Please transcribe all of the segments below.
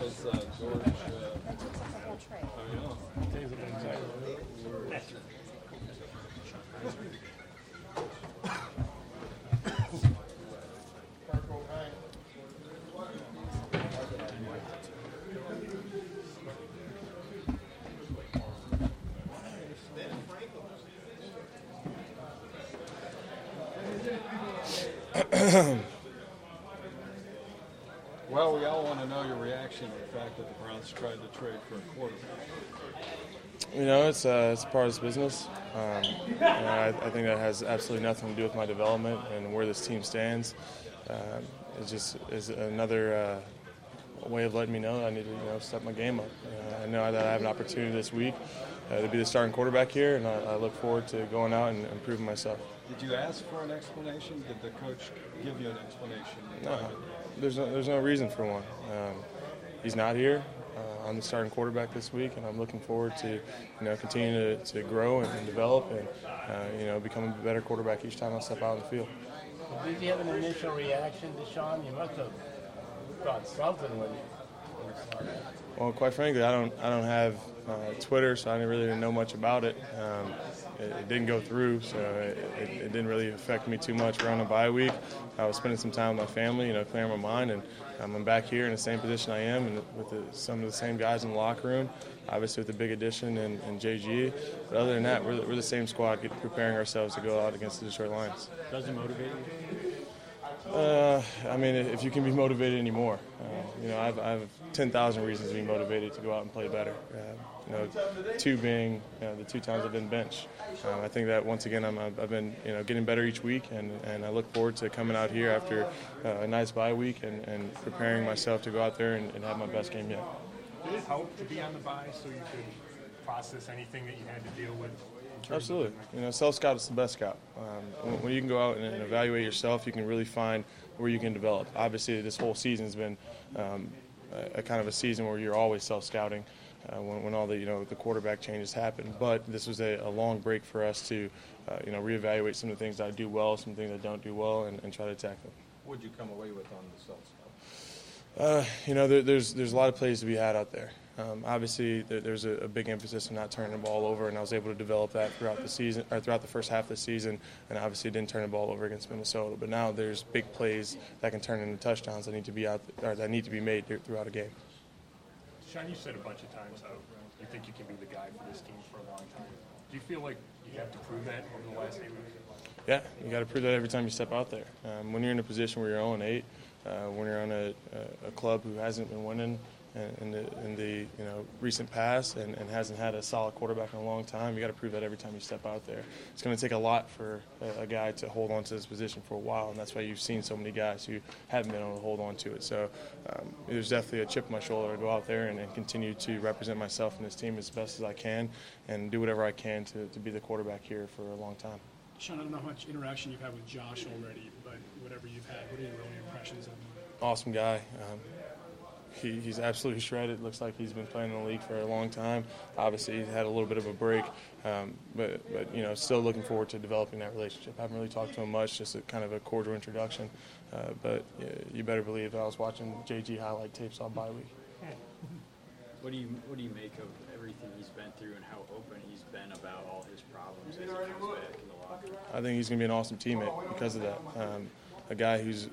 Because George, well, we all want to know your reaction to the fact that the Browns tried to trade for a quarterback. You know, it's part of this business. I think that has absolutely nothing to do with my development and where this team stands. It just is another way of letting me know that I need to step my game up. I know that I have an opportunity this week to be the starting quarterback here, and I look forward to going out and improving myself. Did you ask for an explanation? Did the coach give you an explanation? No, there's no reason for one. He's not here. I'm the starting quarterback this week, and I'm looking forward to continuing to grow and develop and become a better quarterback each time I step out on the field. Did you have an initial reaction to Sean? You must have thought something when you saw that. Well, quite frankly, I don't have Twitter, so I didn't really know much about it. It didn't go through, so it didn't really affect me too much. We're on a bye week. I was spending some time with my family, clearing my mind, and I'm back here in the same position I am, and with some of the same guys in the locker room. Obviously, with the big addition in JG, but other than that, we're the same squad, preparing ourselves to go out against the Detroit Lions. Does it motivate you? I mean, if you can be motivated anymore, I have 10,000 reasons to be motivated to go out and play better. Two being the 2 times I've been benched. I think that once again I've been getting better each week, and I look forward to coming out here after a nice bye week and preparing myself to go out there and have my best game yet. Did it help to be on the bye so you could process anything that you had to deal with? Absolutely. Self-scout is the best scout. When you can go out and evaluate yourself, you can really find where you can develop. Obviously, this whole season's been a kind of a season where you're always self-scouting when all the quarterback changes happen. But this was a long break for us to reevaluate some of the things that I do well, some things I don't do well, and try to attack them. What would you come away with on the self-scout? There's a lot of plays to be had out there. Obviously, there's a big emphasis on not turning the ball over, and I was able to develop that throughout the season, or throughout the first half of the season, and obviously didn't turn the ball over against Minnesota. But now there's big plays that can turn into touchdowns that need to be that need to be made throughout a game. Sean, you said a bunch of times how you think you can be the guy for this team for a long time. Do you feel like you have to prove that over the last 8 weeks? Yeah, you got to prove that every time you step out there. When you're in a position where you're 0-8, when you're on a club who hasn't been winning in the recent past and hasn't had a solid quarterback in a long time, you got to prove that every time you step out there. It's going to take a lot for a guy to hold on to this position for a while, and that's why you've seen so many guys who haven't been able to hold on to it. So there's definitely a chip on my shoulder to go out there and continue to represent myself and this team as best as I can and do whatever I can to be the quarterback here for a long time. Sean, I don't know how much interaction you've had with Josh already, but whatever you've had, what are your early impressions of him? Awesome guy. He's absolutely shredded. Looks like he's been playing in the league for a long time. Obviously, he's had a little bit of a break, but still looking forward to developing that relationship. I haven't really talked to him much, just a kind of a cordial introduction. But you better believe I was watching JG highlight tapes all bye week. What do you make of everything he's been through and how open he's been about all his problems as he comes back in the locker room? I think he's going to be an awesome teammate because of that. A guy who's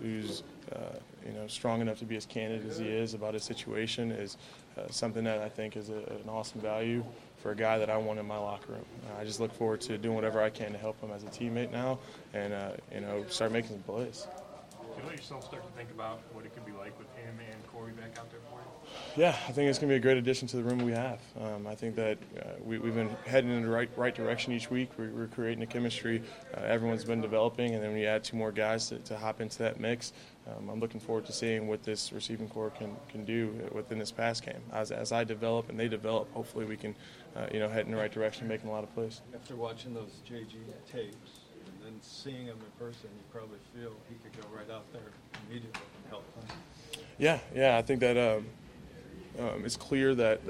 strong enough to be as candid as he is about his situation is something that I think is an awesome value for a guy that I want in my locker room. I just look forward to doing whatever I can to help him as a teammate now and start making some plays. Do you let yourself start to think about what it could be like with him and Corey back out there for you? Yeah, I think it's going to be a great addition to the room we have. I think that we've been heading in the right direction each week. We're creating a chemistry. Everyone's been developing, and then when you add 2 more guys to hop into that mix, I'm looking forward to seeing what this receiving corps can do within this pass game. As I develop and they develop, hopefully we can head in the right direction, making a lot of plays. After watching those JG tapes and then seeing him in person, you probably feel he could go right out there immediately and help them. Yeah, I think that it's clear that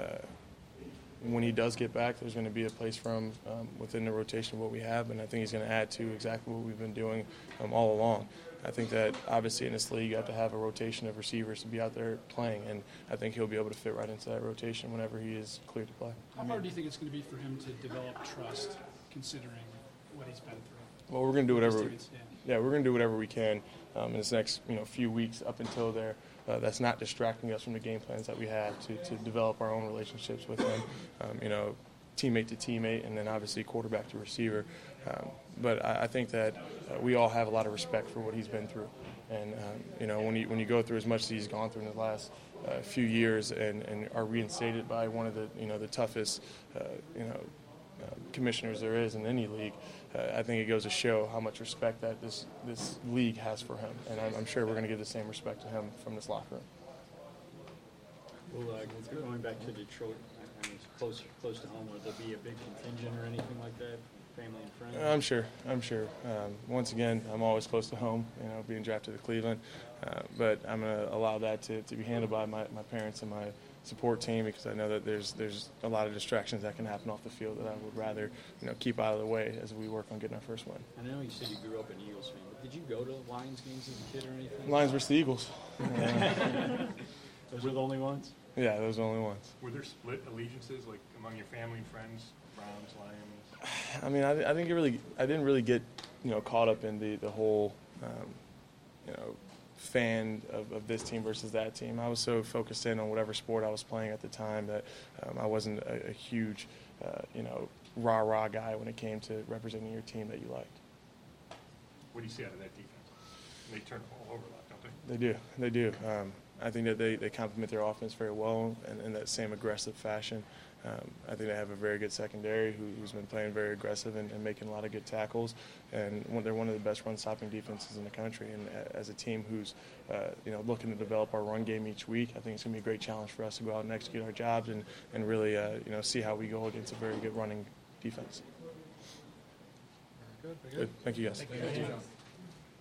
when he does get back, there's going to be a place for him within the rotation of what we have, and I think he's going to add to exactly what we've been doing all along. I think that obviously in this league you have to have a rotation of receivers to be out there playing, and I think he'll be able to fit right into that rotation whenever he is cleared to play. How hard do you think it's going to be for him to develop trust, considering what he's been through? Well, we're going to do whatever. His teammates, Yeah, we're going to do whatever we can in this next few weeks up until there. That's not distracting us from the game plans that we have to develop our own relationships with him. Teammate to teammate, and then obviously quarterback to receiver. But I think that we all have a lot of respect for what he's been through. And, when you go through as much as he's gone through in the last few years and are reinstated by one of the toughest, commissioners there is in any league, I think it goes to show how much respect that this league has for him. And I'm sure we're going to give the same respect to him from this locker room. Well, going back to Detroit, I mean, it's close to home. Would there be a big contingent or anything like that? Family and friends? I'm sure. Once again, I'm always close to home, being drafted to Cleveland. But I'm going to allow that to be handled by my parents and my support team, because I know that there's a lot of distractions that can happen off the field that I would rather keep out of the way as we work on getting our first win. I know you said you grew up an Eagles fan, but did you go to Lions games as a kid or anything? Lions versus the Eagles. Those were the only ones? Yeah, those are the only ones. Were there split allegiances, like among your family and friends, Browns, Lions? I mean, I didn't really get caught up in the whole fan of this team versus that team. I was so focused in on whatever sport I was playing at the time that I wasn't a huge rah-rah guy when it came to representing your team that you liked. What do you see out of that defense? They turn the ball over a lot, don't they? They do. I think that they complement their offense very well in that same aggressive fashion. I think they have a very good secondary who's been playing very aggressive and making a lot of good tackles. And they're one of the best run-stopping defenses in the country. And as a team who's looking to develop our run game each week, I think it's going to be a great challenge for us to go out and execute our jobs and really see how we go against a very good running defense. Good. Good. Thank you, guys. Thank you.